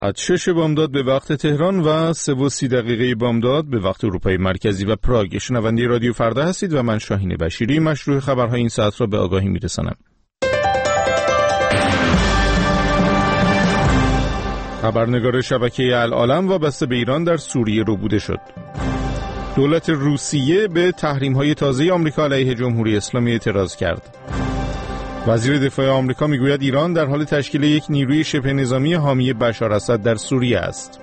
از 6 بامداد به وقت تهران و 3:30 بامداد به وقت اروپای مرکزی و پراگ. شنونده رادیو فردا هستید و من شاهین بشیری مشروع خبرهای این ساعت را به آگاهی میرسانم. خبرنگار شبکه العالم وابسته به ایران در سوریه ربوده شد. دولت روسیه به تحریم‌های تازه آمریکا علیه جمهوری اسلامی اعتراض کرد. وزیر دفاع آمریکا میگوید ایران در حال تشکیل یک نیروی شبه نظامی حامی بشار اسد در سوریه است.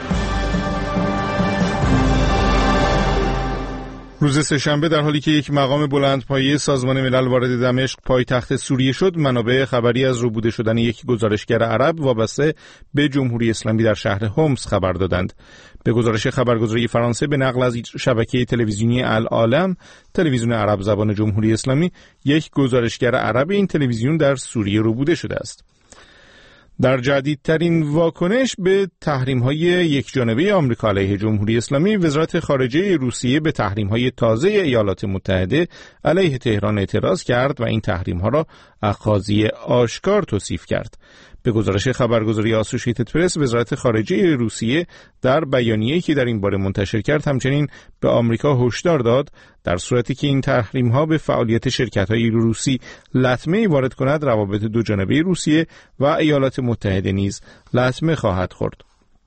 روز سه‌شنبه در حالی که یک مقام بلندپایه سازمان ملل وارد دمشق پایتخت سوریه شد، منابع خبری از ربوده شدن یک گزارشگر عرب وابسته به جمهوری اسلامی در شهر حمص خبر دادند. به گزارش خبرگزاری فرانسه به نقل از شبکه تلویزیونی العالم، تلویزیون عرب زبان جمهوری اسلامی، یک گزارشگر عرب این تلویزیون در سوریه ربوده شده است. در جدیدترین واکنش به تحریم‌های یکجانبه آمریکا علیه جمهوری اسلامی، وزارت خارجه روسیه به تحریم‌های تازه ایالات متحده علیه تهران اعتراض کرد و این تحریم‌ها را اخاذی آشکار توصیف کرد. به گزارش خبرگزاری آسوشیتد پرس، وزارت خارجه روسیه در بیانیه‌ای که در این باره منتشر کرد همچنین به آمریکا هشدار داد در صورتی که این تحریم‌ها به فعالیت شرکت‌های روسی لطمه‌ای وارد کند، روابط دوجانبه روسیه و ایالات متحده نیز لطمه خواهد خورد.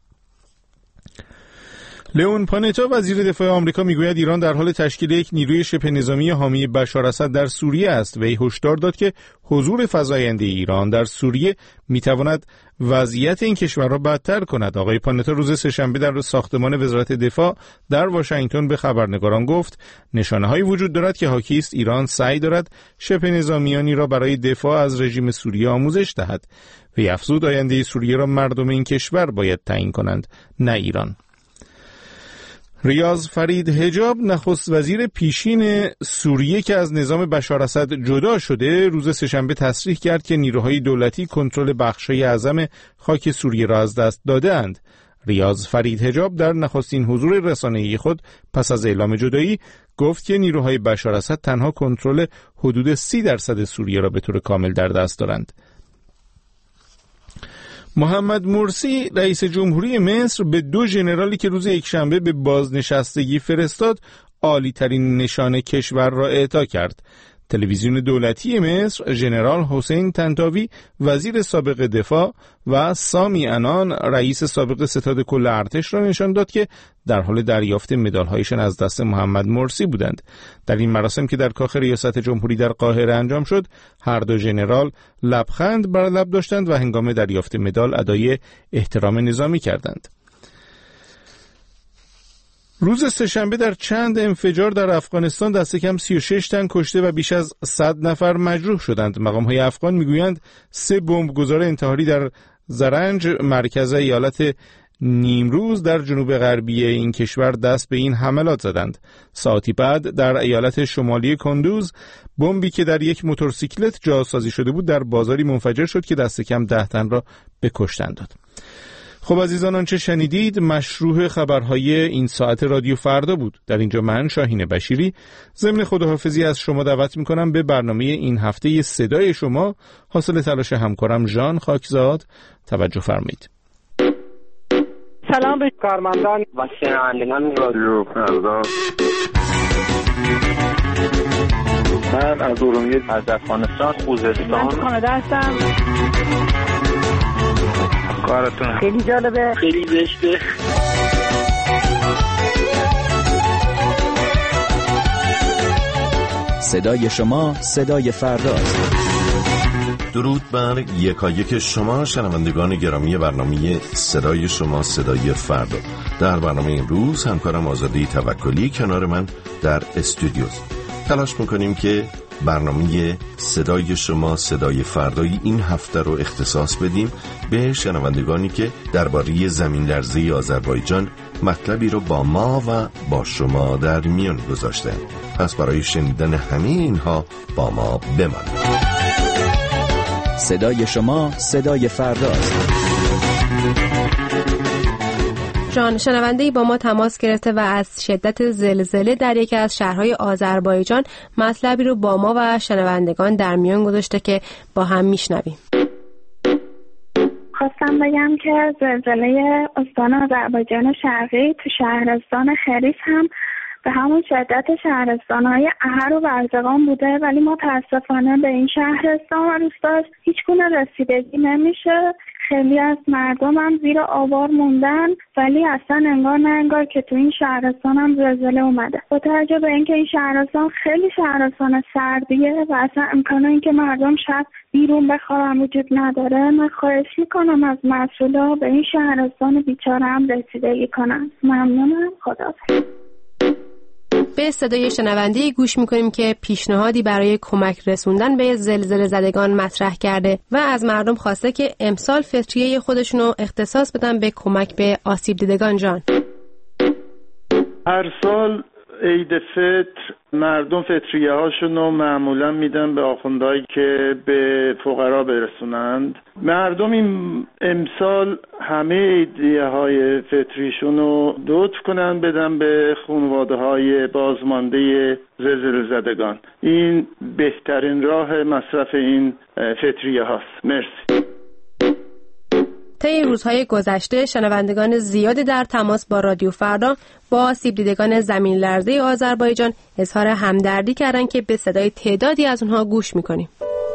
لئون پانتا وزیر دفاع آمریکا میگوید ایران در حال تشکیل یک نیروی شبه نظامی حامی بشار اسد در سوریه است. وی هشدار داد که حضور فزاینده ایران در سوریه میتواند وضعیت این کشور را بدتر کند. آقای پانتا روز سه‌شنبه در ساختمان وزارت دفاع در واشنگتن به خبرنگاران گفت نشانه‌هایی وجود دارد که حاکی است ایران سعی دارد شبه نظامیانی را برای دفاع از رژیم سوریه آموزش دهد. وی افزود آینده سوریه را مردم این کشور باید تعیین کنند، نه ایران. ریاض فرید حجاب نخست وزیر پیشین سوریه که از نظام بشار اسد جدا شده، روز سه‌شنبه تصریح کرد که نیروهای دولتی کنترل بخش‌های اعظم خاک سوریه را از دست داده‌اند. ریاض فرید حجاب در نخستین حضور رسانه‌ای خود پس از اعلام جدایی گفت که نیروهای بشار اسد تنها کنترل حدود 30% سوریه را به طور کامل در دست دارند. محمد مرسی رئیس جمهوری مصر به 2 ژنرالی که روز یکشنبه به بازنشستگی فرستاد عالی ترین نشان کشور را اعطا کرد. تلویزیون دولتی مصر ژنرال حسین طنطاوی وزیر سابق دفاع و سامی عنان رئیس سابق ستاد کل ارتش را نشان داد که در حال دریافت مدال‌هایشان از دست محمد مرسی بودند. در این مراسم که در کاخ ریاست جمهوری در قاهره انجام شد، هر 2 ژنرال لبخند بر لب داشتند و هنگام دریافت مدال ادای احترام نظامی کردند. روز سه‌شنبه در چند انفجار در افغانستان دست کم 36 تن کشته و بیش از 100 نفر مجروح شدند. مقام‌های افغان میگویند 3 بمبگذار انتحاری در زرنج مرکز ایالت نیمروز در جنوب غربی این کشور دست به این حملات زدند. ساعتی بعد در ایالت شمالی کندوز بمبی که در یک موتورسیکلت جاسازی شده بود در بازاری منفجر شد که دست کم 10 تن را به کشتن داد. خب عزیزان، آنچه شنیدید مشروع خبرهای این ساعت رادیو فردا بود. در اینجا من شاهین بشیری ضمن خداحافظی از شما دعوت میکنم به برنامه این هفته صدای شما حاصل تلاش همکارم ژان خاکزاد توجه فرمایید. سلام به کارمندان و شنوندگان رادیو فردا. من از ارومیه از افغانستان خوزستان من کانادا هستم. کارتون خیلی جالبه، خیلی زشته. صدای شما صدای فرداست. درود بر یکایک شما شنوندگان گرامی برنامه صدای شما صدای فردا. در برنامه امروز همکارم آزاده توکلی کنار من در استودیوست. تلاش میکنیم که برنامه صدای شما صدای فردای این هفته رو اختصاص بدیم به شنوندگانی که درباره زمین لرزه آذربایجان مطلبی رو با ما و با شما در میان گذاشتن. پس برای شنیدن همه اینها با ما بمانید. صدای شما صدای فرداست. جان، شنونده‌ای با ما تماس گرفته و از شدت زلزله در یکی از شهرهای آذربایجان مطلبی رو با ما و شنوندگان در میان گذاشته که با هم میشنویم. خواستم میخواستم بگم که زلزله استان آذربایجان شرقی تو شهرستان خریس هم به همون شدت شهرستان‌های احر و برزقان بوده، ولی متاسفانه به این شهرستان و روستاش هیچگونه رسیدگی نمیشه. خیلی از مردم هم زیر آوار موندن، ولی اصلا انگار نه انگار که تو این شهرستان هم زلزله اومده. با توجه به اینکه این شهرستان خیلی شهرستان سردیه و اصلا امکان اینکه مردم شب بیرون بخوابن وجود نداره، من خواهش میکنم از مسئولا به این شهرستان بیچاره هم رسیدگی کنن. ممنونم. خداحافظ. به صدای شنونده گوش میکنیم که پیشنهادی برای کمک رسوندن به زلزله زدگان مطرح کرده و از مردم خواسته که امسال فطریه خودشونو اختصاص بدن به کمک به آسیب دیدگان. جان، هر سال عید فطر مردم فطریه هاشونو معمولا میدن به آخوندهایی که به فقرا برسونند. مردم این امسال همه عیدیه های فطریشونو لطف کنن بدن به خانواده های بازمانده زلزله زدگان. این بهترین راه مصرف این فطریه هاست. مرسی. طی روزهای گذشته شنوندگان زیادی در تماس با رادیو فردا با آسیب دیدگان زمین لرزه آذربایجان اظهار همدردی کردند که به صدای تعدادی از اونها گوش میکنیم.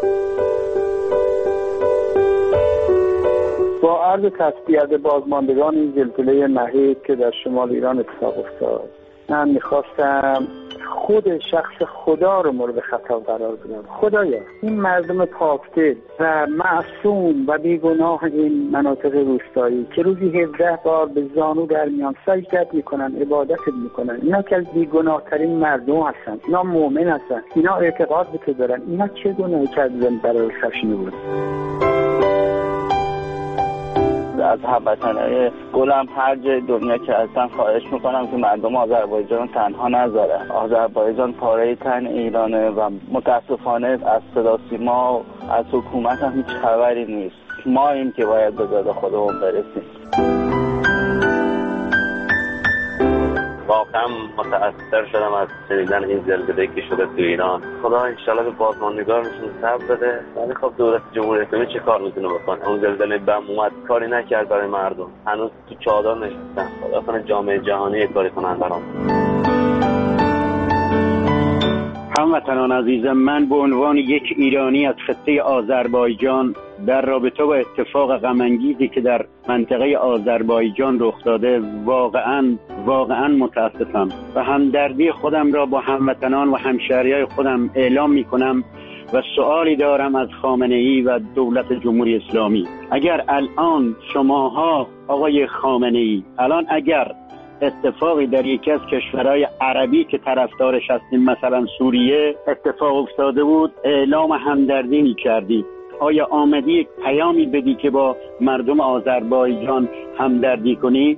با عرض تسلیت بازماندگان این زلزله مهیب که در شمال ایران اتفاق افتاد، من میخواستم خود شخص خدا رو مورد خطاب قرار بدم. خدایا این مردم پاکدل و معصوم و بیگناه این مناطق روستایی که روزی 17 بار به زانو در میان سجدت میکنن، عبادت میکنن، اینا که از بیگناه ترین مردم هستن، اینا مؤمن هستن، اینا اعتقاد به تو دارن، اینا چه گناهی کردن برای خشن بود؟ از هموطنای گلم هر جای دنیا که هستن خواهش میکنم که مردم آذربایجان تنها نذارن. آذربایجان پاره تن ایرانه و متاسفانه از صدا سیما از حکومت هم هیچ خبری نیست. ما این که باید به داد خودمون برسیم. واقعا متأثر شدم از شنیدن این زلزله که شده تو ایران. خدا انشالله به بازماندگانشون صبر بده. ولی خب دولت جمهوری اسلامی چه کار میتونه بکنه؟ اون زلزله بم اومد کاری نکرد برای مردم، هنوز تو چادر نشستن. خدا کنه جامعه جهانی کاری کنن برام. هموطنان عزیزم، من به عنوان یک ایرانی از خطه آذربایجان در رابطه با اتفاق غم‌انگیزی که در منطقه آذربایجان رخ داده واقعاً متاسفم و همدردی خودم را با هموطنان و همشهریای خودم اعلام می‌کنم و سوالی دارم از خامنه‌ای و دولت جمهوری اسلامی. اگر الان شماها آقای خامنه‌ای اگر اتفاقی در یکی از کشورهای عربی که طرفدارش هستیم مثلا سوریه اتفاق افتاده بود، اعلام همدردی می‌کردی، آیا آمدی یک پیامی بدی که با مردم آذربایجان همدردی کنی؟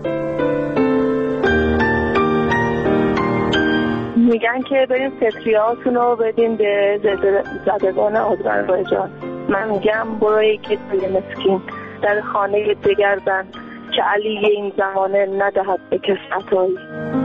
میگن که بریم فطریه‌هاتون رو بدین به زلزله زدگان آذربایجان. من میگم برو یکی توی مسکین در خانه بگردن که علی این زمانه ندهد به کسبتایی.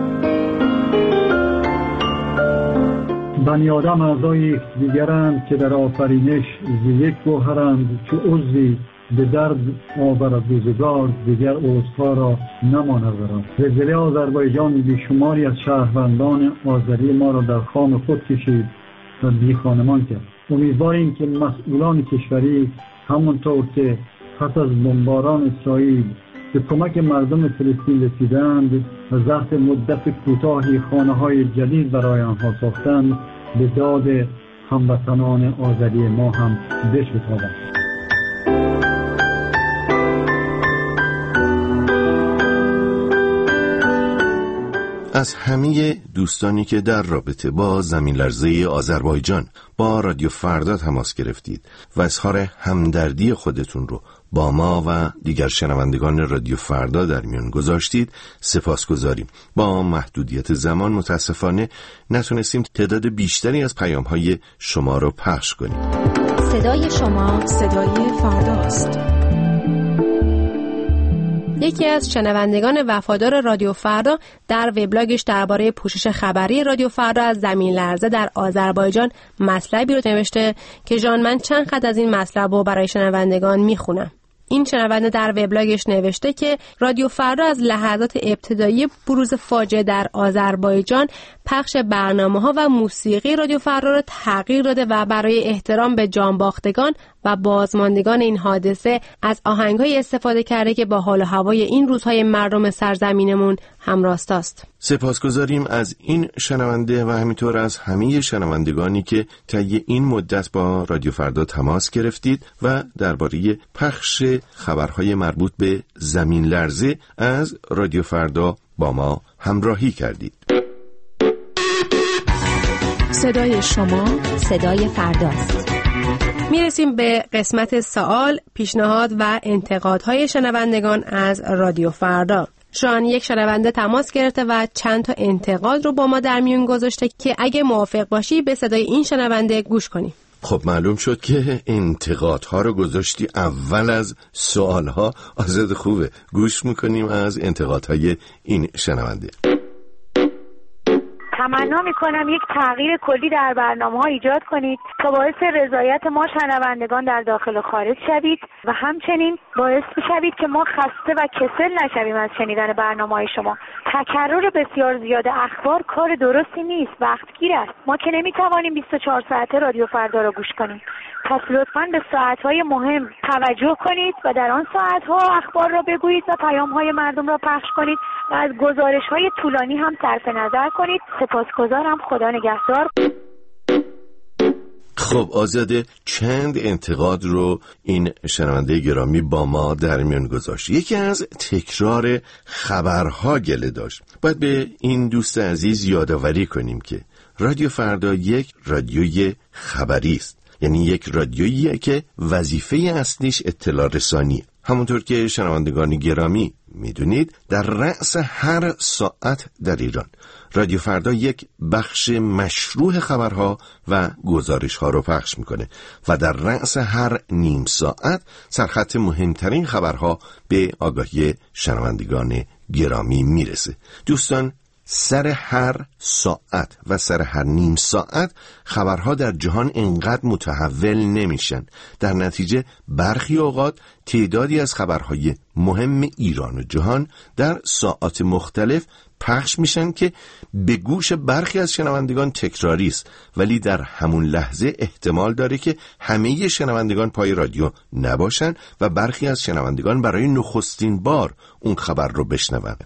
بنی آدم اعضای یکدیگرند که در آفرینش یک گوهرند، چو عضوی به درد آورد روزگار، دیگر عضوها را نماند ورا. زلزله آذربایجان بیشماری از شهروندان آذری ما را در خام خود کشید و بی خانمان کرد. امیدواریم که مسئولان کشوری همونطور که پس از بمباران اسرائیل به کمک مردم فلسطین رسیدند و ظرف مدت کوتاهی خانه‌های جدید برای آنها ساختند، به داد هموطنان آذری ما هم بشتابند. از همه دوستانی که در رابطه با زمین لرزه آذربایجان با رادیو فردا تماس گرفتید و اظهار همدردی خودتون رو با ما و دیگر شنوندگان رادیو فردا در میان گذاشتید سپاسگزاریم. با محدودیت زمان متاسفانه نتونستیم تعداد بیشتری از پیام‌های شما رو پخش کنیم. صدای شما صدای فرداست. یکی از شنوندگان وفادار رادیو فردا در وبلاگش درباره پوشش خبری رادیو فردا از زمین لرزه در آذربایجان مطلبی رو نوشته که جان من چند خط از این مطلب رو برای شنوندگان میخونم. این شنونده در وبلاگش نوشته که رادیو فردا از لحظات ابتدایی بروز فاجعه در آذربایجان پخش برنامه‌ها و موسیقی رادیو فردا را تغییر داده و برای احترام به جانباختگان و بازماندگان این حادثه از آهنگ‌های استفاده کرده که با حال و هوای این روزهای مردم سرزمینمون همراستاست. سپاسگزاریم از این شنونده و همینطور از همه شنوندگانی که طی این مدت با رادیو فردا تماس گرفتید و درباره پخش خبرهای مربوط به زمین لرزه از رادیو فردا با ما همراهی کردید. صدای شما صدای فرداست. میرسیم به قسمت سوال، پیشنهاد و انتقادهای شنوندگان از رادیو فردا. شان یک شنونده تماس گرفته و چند تا انتقاد رو با ما در میون گذاشته که اگه موافق باشی به صدای این شنونده گوش کنیم. خب معلوم شد که انتقادها رو گذاشتی اول از سوالها. آزاد خوبه، گوش میکنیم از انتقادهای این شنونده. تمنا میکنم یک تغییر کلی در برنامه‌ها ایجاد کنید تا باعث رضایت ما شنوندگان در داخل و خارج شوید و همچنین باعث بشوید که ما خسته و کسل نشویم از شنیدن برنامه‌های شما. تکرار بسیار زیاد اخبار کار درستی نیست، وقتگیر است. ما که نمیتوانیم 24 ساعته رادیو فردا را گوش کنیم. پس لطفاً به ساعت‌های مهم توجه کنید و در آن ساعت‌ها اخبار را بگویید و پیام‌های مردم را پخش کنید و از گزارش‌های طولانی هم صرف نظر کنید. سپاسگزارم. خدا نگهدار. خب آزاده، چند انتقاد رو این شنونده گرامی با ما در میان گذاشت. یکی از تکرار خبرها گله داشت. باید به این دوست عزیز یادآوری کنیم که رادیو فردا یک رادیوی خبری است، یعنی یک رادیویی که وظیفه اصلیش اطلاع رسانیه. همونطور که شنوندگان گرامی میدونید، در رأس هر ساعت در ایران رادیو فردا یک بخش مشروع خبرها و گزارشها رو پخش میکنه و در رأس هر نیم ساعت سرخط مهمترین خبرها به آگاهی شنوندگان گرامی میرسه. دوستان، سر هر ساعت و سر هر نیم ساعت خبرها در جهان انقدر متحول نمیشن. در نتیجه برخی اوقات تعدادی از خبرهای مهم ایران و جهان در ساعات مختلف پخش میشن که به گوش برخی از شنوندگان تکراری است، ولی در همون لحظه احتمال داره که همه شنوندگان پای رادیو نباشن و برخی از شنوندگان برای نخستین بار اون خبر رو بشنون.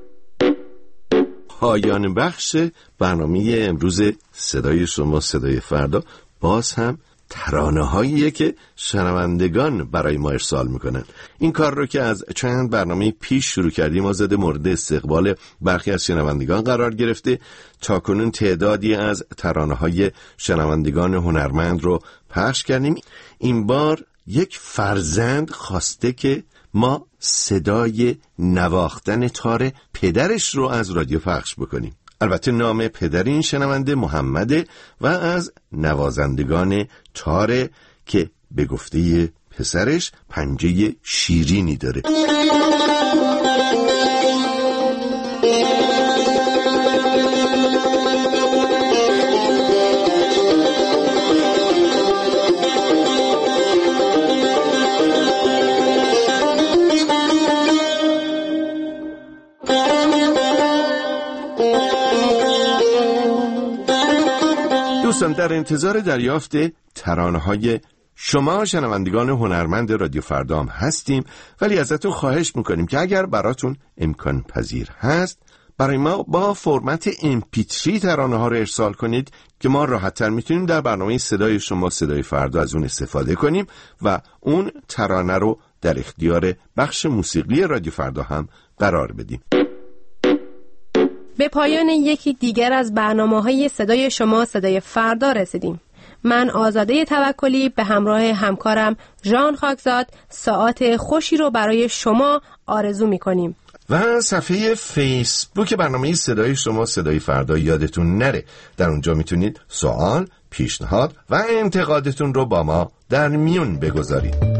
پایان بخش برنامه امروز صدای شما صدای فردا باز هم ترانه‌هاییه که شنوندگان برای ما ارسال میکنن. این کار رو که از چند برنامه پیش شروع کردیم، آزاده مورد استقبال برخی از شنوندگان قرار گرفته. تا کنون تعدادی از ترانه‌های شنوندگان هنرمند رو پخش کردیم. این بار یک فرزند خواسته که ما صدای نواختن تار پدرش رو از رادیو پخش بکنیم. البته نام پدر این شنونده محمده و از نوازندگان تار که به گفته پسرش پنجه شیرینی داره. دوستان، در انتظار دریافت ترانه‌های شما شنوندگان هنرمند رادیو فردا هم هستیم، ولی ازتون خواهش میکنیم که اگر براتون امکان پذیر هست برای ما با فرمت MP3 ترانه ها رو ارسال کنید که ما راحت‌تر میتونیم در برنامه صدای شما صدای فردا از اون استفاده کنیم و اون ترانه رو در اختیار بخش موسیقی رادیو فردا هم قرار بدیم. به پایان یکی دیگر از برنامه‌های صدای شما صدای فردا رسیدیم. من آزاده توکلی به همراه همکارم ژان خاکزاد ساعات خوشی رو برای شما آرزو می‌کنیم. و صفحه فیسبوک برنامه صدای شما صدای فردا یادتون نره، در اونجا میتونید سوال، پیشنهاد و انتقادتون رو با ما در میون بگذارید.